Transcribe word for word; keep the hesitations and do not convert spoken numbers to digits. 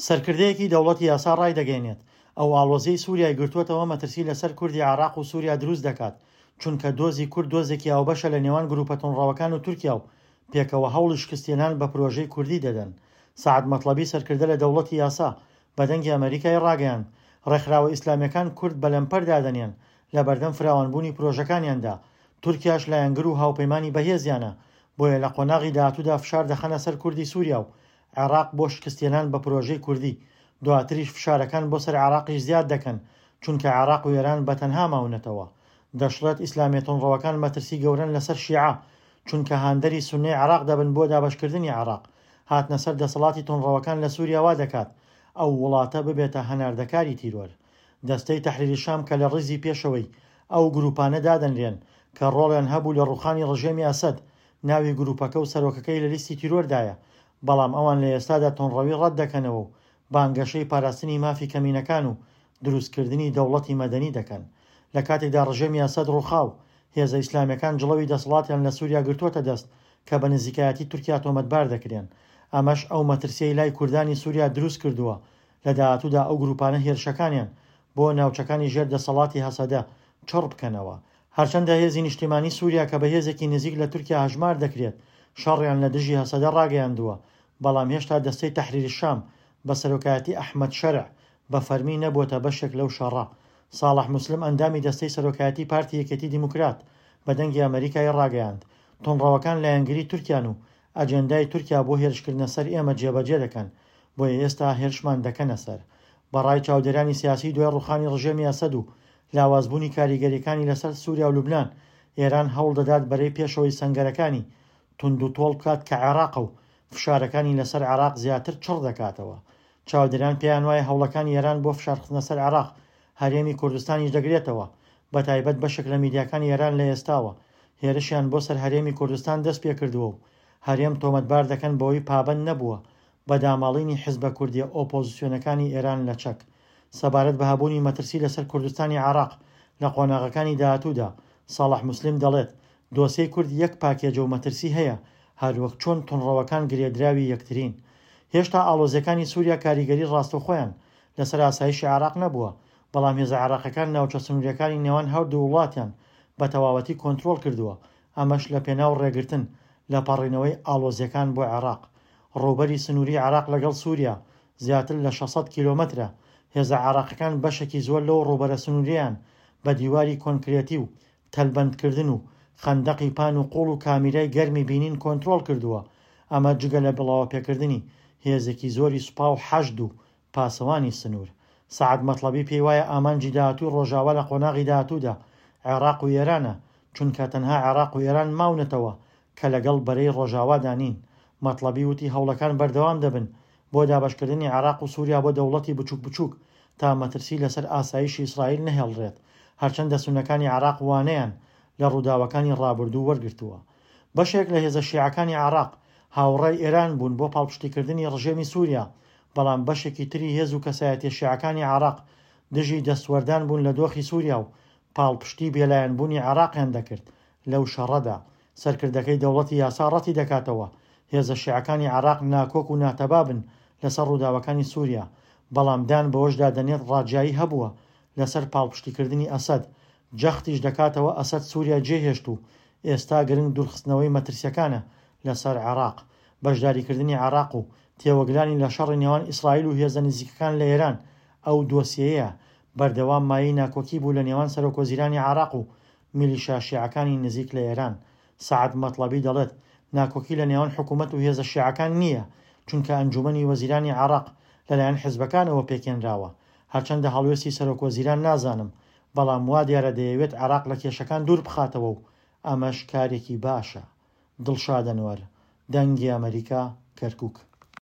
سەرکردەیەکی دەوڵەتی یاسا ڕای دەگەێنێت ئەو ئاڵۆزەی سووریای گرتووەتەوە مەترسی لەسەر کوردی عێراق و سووریا دروست دەکات، چونکە دۆزی کورد دۆزێکی هاوبەشە لە نێوان گروپە تۆنڕەوەکان و تورکیا و پێکەوە هەوڵی شکستێنان بە پرۆژەی کوردی دەدەن. سەعد مەطلەبی سەرکردە لە دەوڵەتی یاسا بەدەنگی ئەمریکای ڕاگەیاند ڕێکخراوە ئیسلامیەکان کورد بە لەمپەر دادەنێن لە بەردەم فراوانبوونی پرۆژەکانیاندا. تورکیاش لایەنگر و هاوپەیمانی بەهێزیانە، بۆیە لە قۆناغی داهاتوودا فشار دەخەنە سەر کوردی سووریا و عێراق بۆ شکستێنان بە پرۆژەی کوردی. دواتریش فشارەکان بۆ سەر عێراقیش زیاد دەکەن، چونکە عێراق و ئێران بەتەنها ماونەتەوە. دەشڵێت ئیسلامیە تۆنڕەوەکان مەترسی گەورن لەسەر شیعە، چونکە هاندەری سوننی عێراق دەبن بۆ دابەشکردنی عێراق. هاتنە سەر دەسەڵاتی تۆنڕەوەکان لە سووریا وا دەکات ئەو وڵاتە ببێتە هەناردەکاری تیرۆر. دەستەی تەحریری شام کە لە ڕیزی پێشەوەی ئەو گروپانە دادەنرێن کە ڕۆڵیان هەبوو لە ڕوخانی ڕژێمی ئەسەد، ناوی گروپەکە و سەرۆکەکەی لە لیستی تیرۆردایە، بەڵام ئەوان لە ئێستادا تۆنڕەوی ڕەت دەکەنەوە و بانگەشەی پاراستنی مافی کەمینەکان و دروستکردنی دەوڵەتی مەدەنی دەکەن. لە کاتێکدا ڕژێمی ئەسەد ڕووخاو، هێزە ئیسلامیەکان جڵەوی دەسەڵاتیان لە سووریا گرتووەتە دەست کە بە نزیکایەتی تورکیا تۆمەتبار دەکرێن. ئەمەش ئەو مەترسیەی لای کوردانی سووریا دروست کردووە لە داهاتوودا ئەو گروپانە هێرشەکانیان بۆ ناوچەکانی ژێر دەسەڵاتی هەسەدە چڕ بکەنەوە. هەرچەندە هێزی نیشتیمانی سووریا کە بە هێزێکی نزیک لە تورکیا هەژمار دەکرێت شەڕیان لە دژی هەسەدە ڕاگەیاندووە، بەڵام هێشتا دەستەی تەحریری شام بە سەرۆکایەتی ئەحمەد شەرع بە فەرمی نەبووەتە بەشێک لەو شەڕە. ساڵح موسلم ئەندامی دەستەی سەرۆکایەتی پارتی یەکێتی دیموکرات بەدەنگی ئەمریکای ڕاگەیاند تۆنڕەوەکان لایەنگری تورکیان و ئەجێندای تورکیا بۆ هێرشکردنە سەر ئێمە جێبەجێ دەکەن، بۆیە ئێستا هێرشمان دەکەنە سەر. بەڕای چاودێرانی سیاسی دوای ڕوخانی ڕژێمی ئەسەد و لاوازبوونی کاریگەریەکانی لەسەر سووریا و لوبنان، ئێران هەوڵ دەدات بەرەی پێشەوەی سەنگەرەکانی تونند و تۆڵ بکات کە عێراق و فشارەکانی لەسەر عێراق زیاتر چڕ دەکاتەوە. چاودێران پێیان وایە هەوڵەکانی ئێران بۆ فشارخستنە سەر عێراق هەرێمی کوردستانیش دەگرێتەوە، بە تایبەت بەشێک لە میدیاکانی ئێران لە ئێستاوە هێرشیان بۆ سەر هەرێمی کوردستان دەست پێ کردووە و هەرێم تۆمەتبار دەکەن بەوەی پابەند نەبووە بە داماڵینی حیزبە کوردیە ئۆپۆزیسیۆنەکانی ئێران لە چەک. سەبارەت بە هەبوونی مەترسی لەسەر کوردستانی عێراق لە قۆناغەکانی داهاتوودا، ساڵح موسلم دەڵێت دۆسەی کورد یەک پاکێجە و مەترسی هەیە، هەروەک چۆن تۆنڕەوەکان گرێدراوی یەکترین. هێشتا ئاڵۆزەکانی سووریا کاریگەری ڕاستەوخۆیان لەسەر ئاسایشی عێراق نەبووە، بەڵام هێزە عێراقیەکان ناوچە سنووریەکانی نێوان هەردوو وڵاتیان بە تەواوەتی کۆنتڕۆڵ کردووە، ئەمەش لە پێناو ڕێگرتن لە پەڕینەوەی ئاڵۆزیەکان بۆ عێراق. ڕووبەری سنووری عێراق لەگەڵ سووریا زیاتر لە شەشسەد کیلۆمەترە. هێزە عێراقیەکان بەشێکی زۆر لەو ڕووبەرە سنووریان بە دیواری کۆنکرێتی و تەلبەندکردن و خەندەقی پان و قوڵ و کامیرای گەرمی بینین کۆنتڕۆڵ کردووە. ئەمە جگە لە بڵاوە پێکردنی هێزێکی زۆری سوپا و حەشد و پاسەوانی سنوور. سەعد مەطلەبی پێی وایە ئامانجی داهاتوو ڕۆژاوا لە قۆناغی داهاتوودا عێراق و ئێرانە، چونکە تەنها عێراق و ئێران ماونەتەوە کە لەگەڵ بەرەی ڕۆژاوادا نین. مەطلەبی وتی هەوڵەکان بەردەوام دەبن بۆ دابەشکردنی عێراق و سووریا بۆ دەوڵەتی بچووک بچووک تا مەترسی لەسەر ئاسایشی ئیسرائیل نەهێڵڕێت، هەرچەندە سونەکانی عێراق وانەیان لە ڕووداوەکانی ڕابردوو وەرگرتووە. بەشێک لە هێزە شیعەکانی عێراق هاوڕێی ئێران بوون بۆ پاڵپشتیکردنی ڕژێمی سووریا، بەڵام بەشێکی تری هێز و کەسایەتی شیعەکانی عێراق دژی دەستوەردان بوون لە دۆخی سووریا و پاڵپشتی بێلایەنبوونی عێراقیان دەکرد. لەو شەڕەدا سەرکردەکەی دەوڵەتی یاسا ڕەتی دەکاتەوە هێزە شیعەکانی عێراق ناکۆک و ناتەبابن لەسەر ڕووداوەکانی سووریا، بەڵام دان بەوەشدا دەنێت ڕاجایی هەبووە لەسەر پاڵپشتیکردنی ئەسەد. جەختیش دەکاتەوە ئەسەد سووریا جێهێشت و ئێستا گرنگ دوورخستنەوەی مەترسیەکانە لەسەر عێراق. بەشداریکردنی عێراق و تێوەگلانی لە شەڕی نێوان ئیسرائیل و هێزە نزیکەکان لە ئێران ئەو دۆسیەیە بەردەوام مایی ناکۆکی بوو لە نێوان سەرۆکوەزیرانی عێراق و میلیشا شیعەکانی نزیک لە ئێران. سەعد مەطلەبی دەڵێت ناکۆکی لە نێوان حکوومەت و هێزە شیعەکان نییە، چونکە ئەنجومەنی وەزیرانی عێراق لەلایەن حیزبەکانەوە پێکێنراوە. هەرچەندە هەڵوێستی سەرۆکوەزیران نازانم، بەڵام وا دیارە دەیەوێت عێراق لە کێشەکان دوور بخاتەوە و ئەمەش کارێکی باشە. دڵشاد ئەنوەر، دەنگی ئەمریکا، کەرکووک.